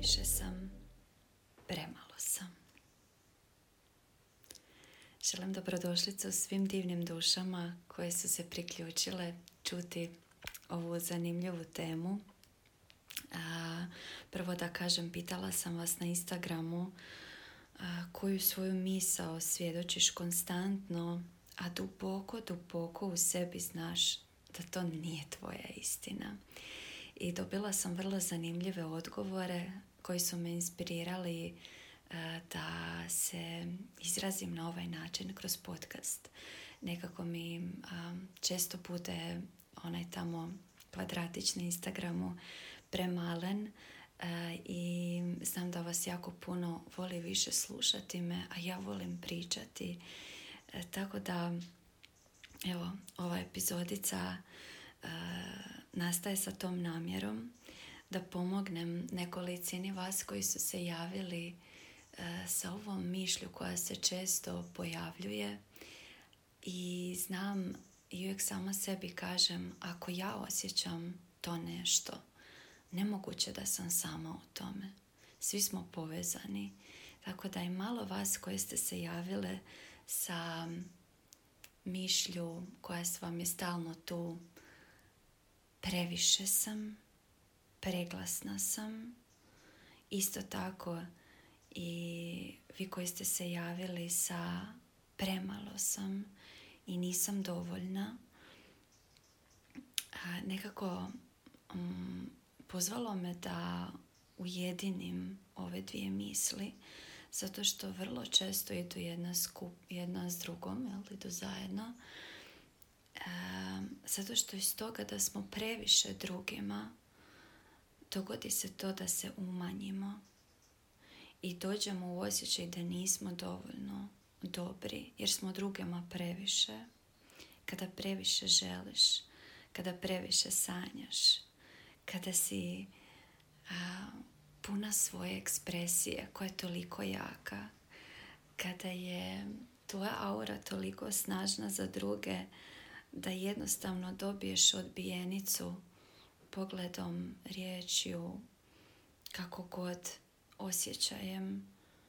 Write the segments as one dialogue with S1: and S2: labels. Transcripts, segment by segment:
S1: previše sam, premalo sam. Želim dobrodošlicu svim divnim dušama koje su se priključile čuti ovu zanimljivu temu. Prvo da kažem, pitala sam vas na Instagramu koju svoju misao svjedočiš konstantno, a duboko u sebi znaš da to nije tvoja istina. I dobila sam vrlo zanimljive odgovore koji su me inspirirali da se izrazim na ovaj način kroz podcast. Nekako mi često bude onaj tamo kvadratić na Instagramu premalen i znam da vas jako puno voli više slušati me, a ja volim pričati. Tako da, evo, ova epizodica nastaje sa tom namjerom da pomognem nekolicini vas koji su se javili sa ovom mišlju koja se često pojavljuje i znam i uvijek sama sebi kažem, ako ja osjećam to nešto, nemoguće da sam sama u tome. Svi smo povezani. Tako da i malo vas koje ste se javile sa mišlju koja vam je stalno tu, previše sam, preglasna sam. Isto tako i vi koji ste se javili sa premalo sam i nisam dovoljna, nekako pozvalo me da ujedinim ove dvije misli, zato što vrlo često idu jedna s drugom, idu zajedno, zato što iz toga da smo previše drugima, dogodi se to da se umanjimo i dođemo u osjećaj da nismo dovoljno dobri, jer smo drugima previše. Kada previše želiš, kada previše sanjaš, kada si puna svoje ekspresije koja je toliko jaka, kada je tvoja aura toliko snažna za druge da jednostavno dobiješ odbijenicu pogledom, riječju, kako god, osjećajem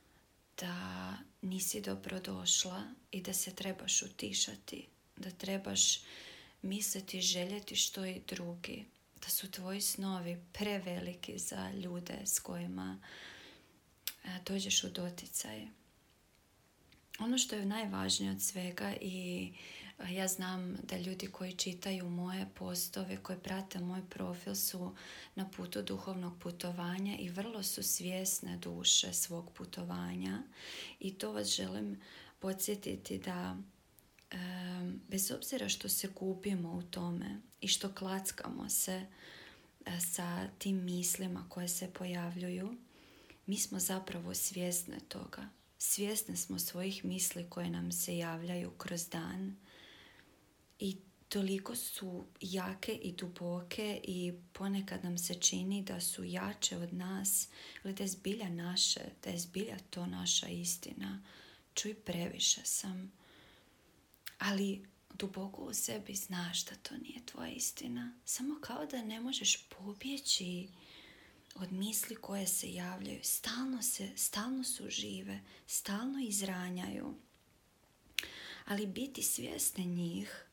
S1: da nisi dobrodošla i da se trebaš utišati, da trebaš misliti, željeti što i drugi, da su tvoji snovi preveliki za ljude s kojima dođeš u doticaj. Ono što je najvažnije od svega, i ja znam da ljudi koji čitaju moje postove, koji prate moj profil, su na putu duhovnog putovanja i vrlo su svjesne duše svog putovanja, i to vas želim podsjetiti da bez obzira što se gubimo u tome i što klackamo se sa tim mislima koje se pojavljuju, mi smo zapravo svjesne toga. Svjesne smo svojih misli koje nam se javljaju kroz dan i toliko su jake i duboke i ponekad nam se čini da su jače od nas, ili da je zbilja naše, da je zbilja to naša istina. Čuj, previše sam. Ali duboko u sebi znaš da to nije tvoja istina. Samo kao da ne možeš pobjeći od misli koje se javljaju. Stalno su žive, stalno izranjaju. Ali biti svjesne njih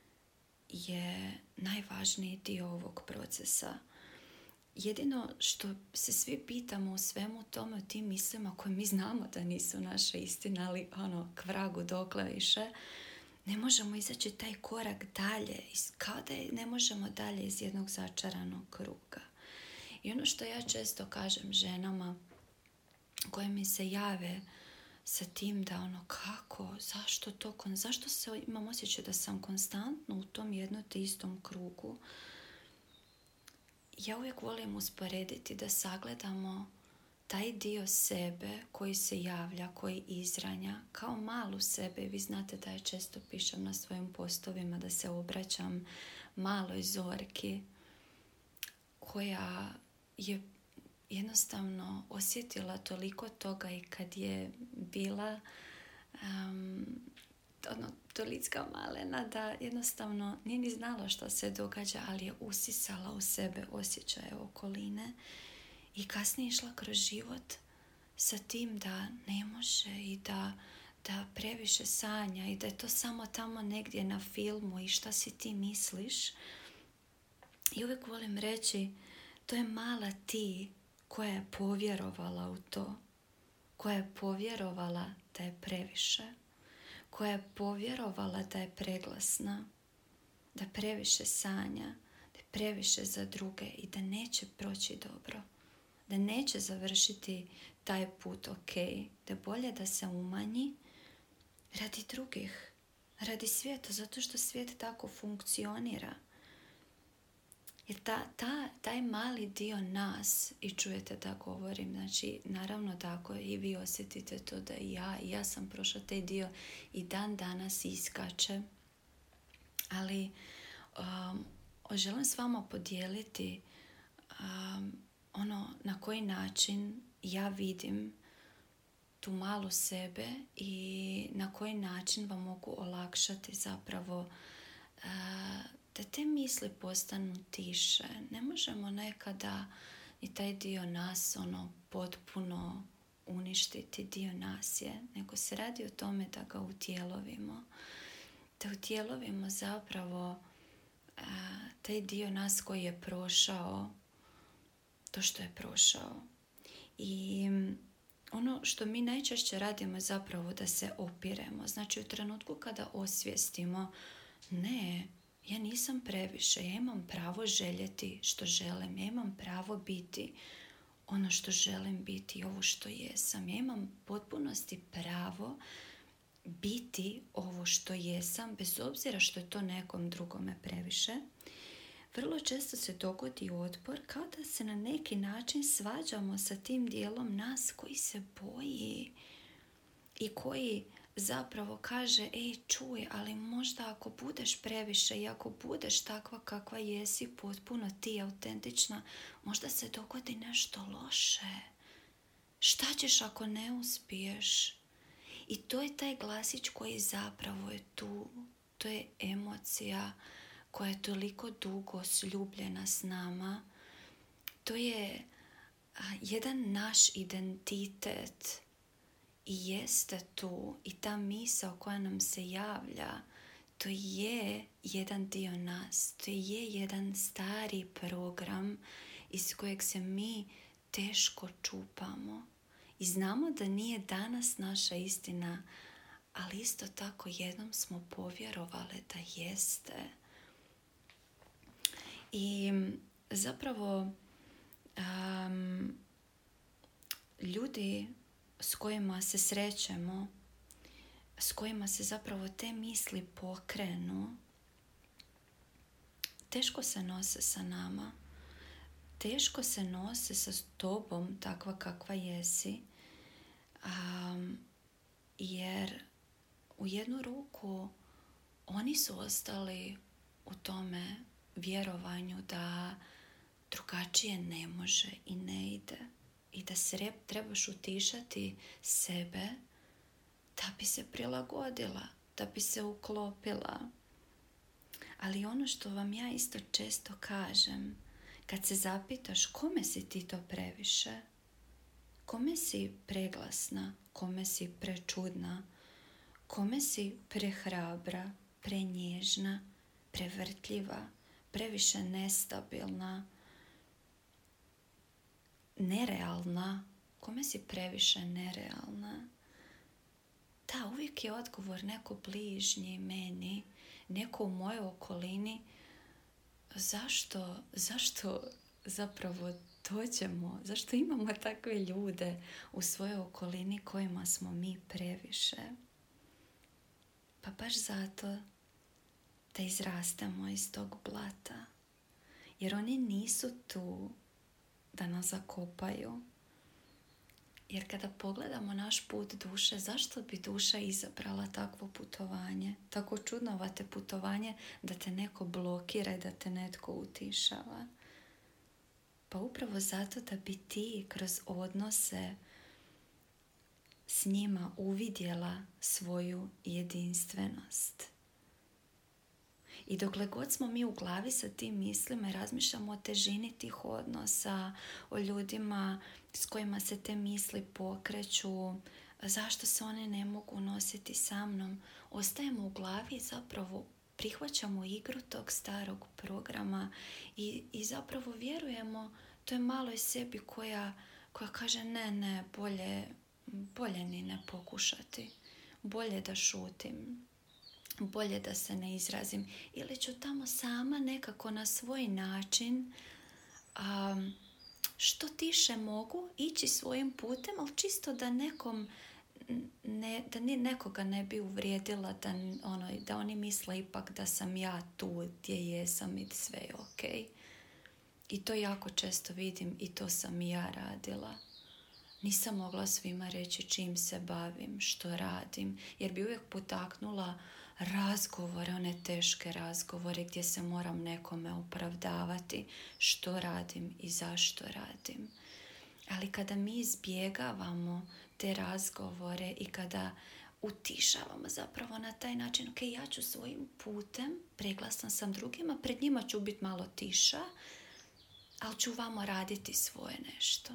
S1: je najvažniji dio ovog procesa. Jedino što se svi pitamo u svemu tome, o tim mislima koje mi znamo da nisu naša istina, ali k vragu dokle više, ne možemo izaći taj korak dalje, kao da ne možemo dalje iz jednog začaranog kruga. I ono što ja često kažem ženama koje mi se jave sa tim da kako, zašto imam osjećaj da sam konstantno u tom jednom te istom krugu, ja uvijek volim usporediti da sagledamo taj dio sebe koji se javlja, koji izranja, kao malu sebe. Vi znate da ja često pišem na svojim postovima da se obraćam maloj zorki koja je jednostavno osjetila toliko toga i kad je bila tolicka malena da jednostavno nije ni znala što se događa, ali je usisala u sebe osjećaje okoline I kasnije išla kroz život sa tim da ne može i da previše sanja i da je to samo tamo negdje na filmu i šta si ti misliš. I uvijek volim reći, to je mala ti koja je povjerovala u to, koja je povjerovala da je previše, koja je povjerovala da je preglasna, da previše sanja, da je previše za druge i da neće proći dobro, da neće završiti taj put ok, da je bolje da se umanji radi drugih, radi svijeta, zato što svijet tako funkcionira. Jer taj mali dio nas, i čujete da govorim, znači naravno tako i vi osjetite to da i ja sam prošla taj dio i dan danas iskače, ali želim s vama podijeliti ono na koji način ja vidim tu malu sebe i na koji način vam mogu olakšati zapravo da te misli postanu tiše. Ne možemo nekada i taj dio nas potpuno uništiti, dio nas je, nego se radi o tome da ga utjelovimo. Da utjelovimo zapravo taj dio nas koji je prošao to što je prošao. I ono što mi najčešće radimo je zapravo da se opiremo. Znači u trenutku kada osvijestimo, ne, ja nisam previše, ja imam pravo željeti što želim, ja imam pravo biti ono što želim biti, ovo što jesam. Ja imam potpunosti pravo biti ovo što jesam, bez obzira što je to nekom drugome previše. Vrlo često se dogodi otpor kao da se na neki način svađamo sa tim dijelom nas koji se boji i koji zapravo kaže, ej čuj, ali možda ako budeš previše i ako budeš takva kakva jesi, potpuno ti autentična, možda se dogodi nešto loše. Šta ćeš ako ne uspiješ? I to je taj glasić koji zapravo je tu. To je emocija koja je toliko dugo sljubljena s nama. To je jedan naš identitet i jeste tu i ta misao koja nam se javlja, to je jedan dio nas, to je jedan stari program iz kojeg se mi teško čupamo. I znamo da nije danas naša istina, ali isto tako jednom smo povjerovali da jeste. I zapravo ljudi s kojima se srećemo, s kojima se zapravo te misli pokrenu, teško se nose sa nama, teško se nose sa tobom takva kakva jesi, jer u jednu ruku oni su ostali u tome vjerovanju da drugačije ne može i ne ide i da se trebaš utišati sebe da bi se prilagodila, da bi se uklopila. Ali ono što vam ja isto često kažem, kad se zapitaš kome si ti to previše, kome si preglasna, kome si prečudna, kome si prehrabra, prenježna, prevrtljiva, previše nestabilna, nerealna, kome si previše nerealna. Da, uvijek je odgovor neko bližnji meni, neko u mojoj okolini. Zašto zapravo dođemo, zašto imamo takve ljude u svojoj okolini kojima smo mi previše? Pa baš zato da izrastemo iz tog blata. Jer oni nisu tu da nas zakopaju. Jer kada pogledamo naš put duše, zašto bi duša izabrala takvo putovanje? Tako čudnovate putovanje da te neko blokira i da te netko utišava. Pa upravo zato da bi ti kroz odnose s njima uvidjela svoju jedinstvenost. I dokle god smo mi u glavi sa tim mislima i razmišljamo o težini tih odnosa, o ljudima s kojima se te misli pokreću, zašto se one ne mogu nositi sa mnom, ostajemo u glavi i zapravo prihvaćamo igru tog starog programa i zapravo vjerujemo toj maloj sebi koja kaže ne, bolje ni ne pokušati, bolje da šutim, bolje da se ne izrazim ili ću tamo sama nekako na svoj način što tiše mogu ići svojim putem, ali čisto da da nekoga ne bi uvrijedila, da oni misle ipak da sam ja tu gdje jesam i sve je ok. I to jako često vidim i to sam i ja radila. Nisam mogla svima reći čim se bavim, što radim, jer bi uvijek potaknula razgovore, one teške razgovore gdje se moram nekome opravdavati što radim i zašto radim. Ali kada mi izbjegavamo te razgovore i kada utišavamo zapravo na taj način, ok, ja ću svojim putem, preglasna sam drugima, pred njima ću biti malo tiša, ali ću vamo raditi svoje nešto.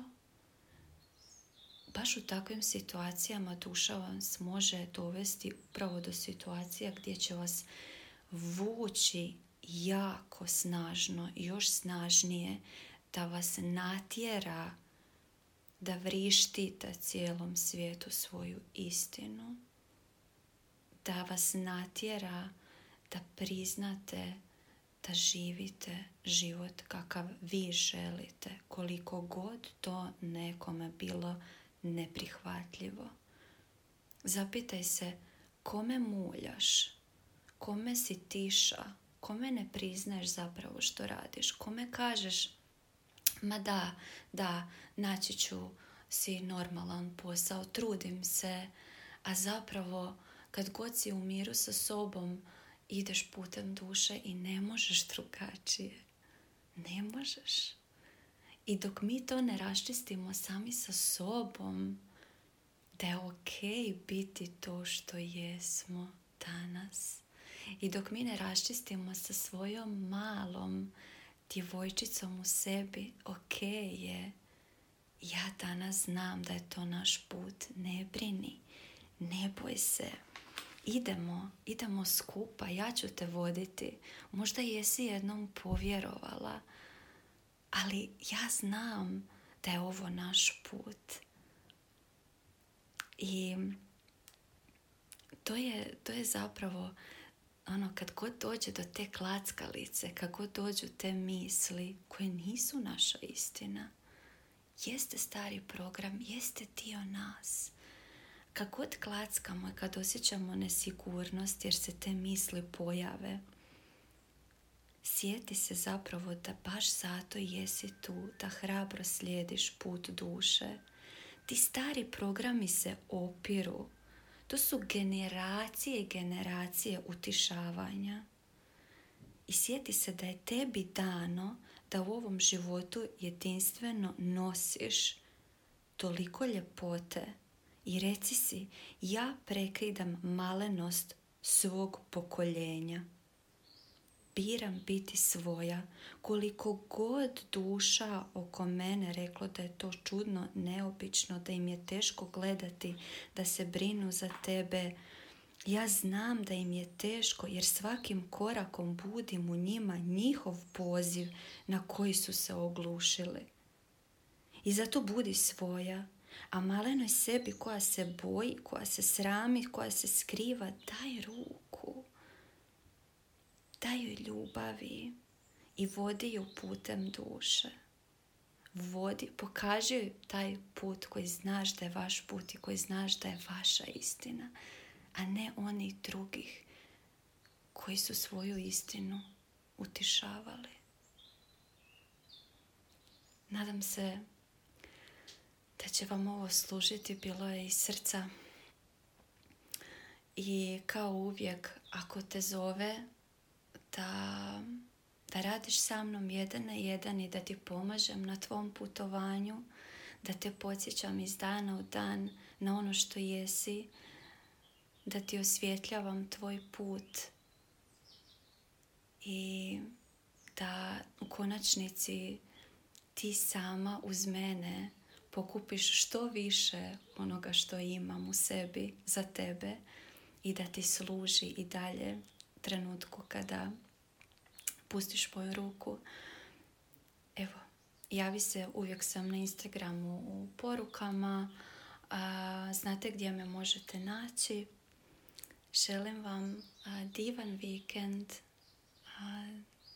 S1: Baš u takvim situacijama duša vas može dovesti upravo do situacija gdje će vas vući jako snažno i još snažnije da vas natjera da vrištite cijelom svijetu svoju istinu, da vas natjera da priznate da živite život kakav vi želite, koliko god to nekome bilo neprihvatljivo. Zapitaj se kome muljaš, kome si tiša, kome ne priznaješ zapravo što radiš, kome kažeš ma da, naći ću si normalan posao, trudim se, a zapravo kad god si u miru sa sobom ideš putem duše i ne možeš drugačije. Ne možeš. I dok mi to ne raščistimo sami sa sobom, da je ok biti to što jesmo danas. I dok mi ne raščistimo sa svojom malom djevojčicom u sebi, ok je, ja danas znam da je to naš put, ne brini, ne boj se. Idemo skupa, ja ću te voditi. Možda jesi jednom povjerovala, ali ja znam da je ovo naš put. I to je zapravo kad god dođe do te klackalice, kad god dođu te misli koje nisu naša istina, jeste stari program, jeste dio nas. Kad god klackamo i kad osjećamo nesigurnost jer se te misli pojave, sjeti se zapravo da baš zato jesi tu, da hrabro slijediš put duše. Ti stari programi se opiru. To su generacije i generacije utišavanja. I sjeti se da je tebi dano da u ovom životu jedinstveno nosiš toliko ljepote. I reci si, ja prekidam malenost svog pokoljenja. Biram biti svoja, koliko god duša oko mene reklo da je to čudno, neobično, da im je teško gledati, da se brinu za tebe. Ja znam da im je teško jer svakim korakom budim u njima njihov poziv na koji su se oglušili. I zato budi svoja, a malenoj sebi koja se boji, koja se srami, koja se skriva, daj ruku. Daj joj ljubavi i vodi ju putem duše. Pokaži joj taj put koji znaš da je vaš put i koji znaš da je vaša istina, a ne onih drugih koji su svoju istinu utišavali. Nadam se da će vam ovo služiti, bilo je iz srca. I kao uvijek, ako te zove da radiš sa mnom jedan na jedan i da ti pomažem na tvom putovanju, da te podsjećam iz dana u dan na ono što jesi, da ti osvjetljavam tvoj put, konačnici ti sama uz mene pokupiš što više onoga što imam u sebi za tebe i da ti služi i dalje trenutku kada pustiš moju ruku. Evo, javi se, uvijek sam na Instagramu u porukama, znate gdje me možete naći. Želim vam divan vikend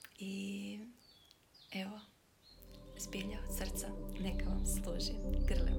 S1: i evo, zbilja od srca neka vam služi. Grlim.